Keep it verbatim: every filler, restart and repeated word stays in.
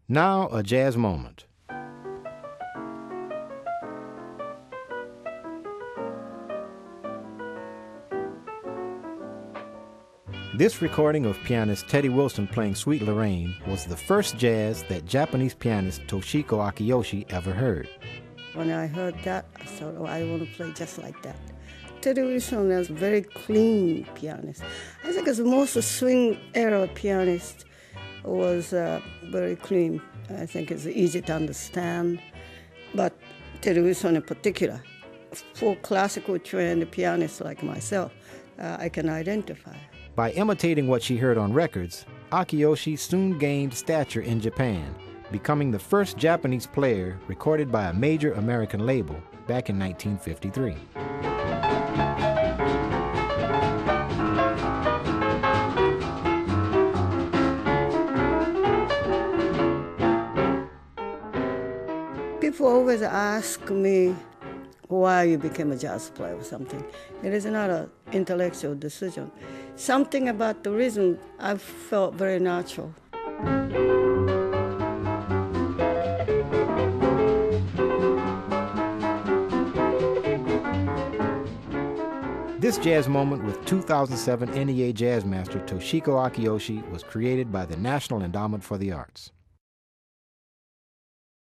Now, a jazz moment. This recording of pianist Teddy Wilson playing Sweet Lorraine was the first jazz that Japanese pianist Toshiko Akiyoshi ever heard. When I heard that, I thought, oh, I want to play just like that. Teddy Wilson is a very clean pianist. I think as most swing era pianist was uh, very clean. I think it's easy to understand. But Teddy Wilson in particular, for classical trained pianists like myself, uh, I can identify. By imitating what she heard on records, Akiyoshi soon gained stature in Japan, becoming the first Japanese player recorded by a major American label back in nineteen fifty-three. People always ask me why you became a jazz player or something. It is not an intellectual decision. Something about the rhythm I felt very natural. This jazz moment with two thousand seven N E A Jazz Master Toshiko Akiyoshi was created by the National Endowment for the Arts.